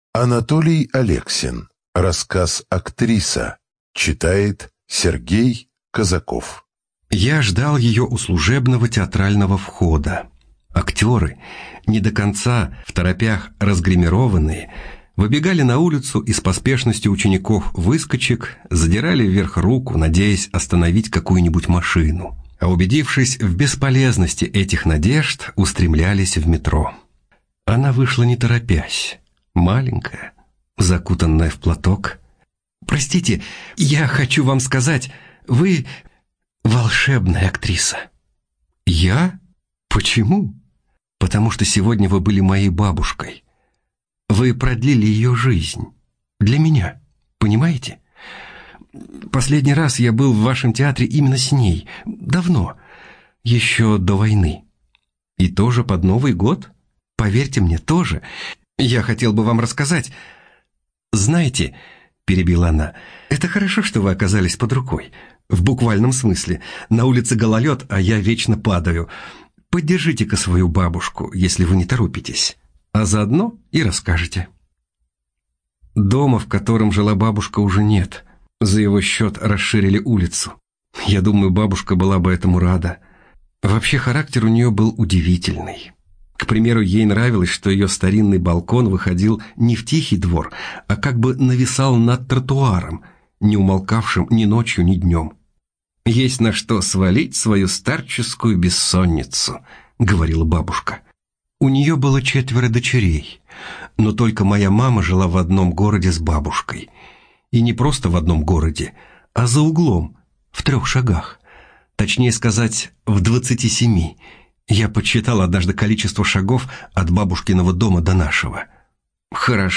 Анатолий Алексин. Рассказ «Актриса». Читает Сергей Казаков. Я ждал ее у служебного театрального входа. Актеры, не до конца, в торопях разгримированные, выбегали на улицу и с поспешностью учеников-выскочек задирали вверх руку, надеясь остановить какую-нибудь машину. А убедившись в бесполезности этих надежд, устремлялись в метро. Она вышла не торопясь, маленькая, закутанная в платок. «Простите, я хочу вам сказать, вы волшебная актриса». «Я? Почему?» «Потому что сегодня вы были моей бабушкой. Вы продлили ее жизнь. Для меня. Понимаете? Последний раз я был в вашем театре именно с ней. Давно. Еще до войны. И тоже под Новый год. Поверьте мне, тоже. Я хотел бы вам рассказать. Знаете, — перебила она, — это хорошо, что вы оказались под рукой. В буквальном смысле. На улице гололед, а я вечно падаю. Поддержите-ка свою бабушку, если вы не торопитесь. А заодно и расскажете». Дома, в котором жила бабушка, уже нет. За его счет расширили улицу. Я думаю, бабушка была бы этому рада. Вообще характер у нее был удивительный. К примеру, ей нравилось, что ее старинный балкон выходил не в тихий двор, а как бы нависал над тротуаром, не умолкавшим ни ночью, ни днем. «Есть на что свалить свою старческую бессонницу», — говорила бабушка. У нее было 4 дочерей, но только моя мама жила в одном городе с бабушкой. И не просто в одном городе, а за углом, в 3 шагах. Точнее сказать, в 27. Я подсчитал однажды количество шагов от бабушкиного дома до нашего. Хорошо.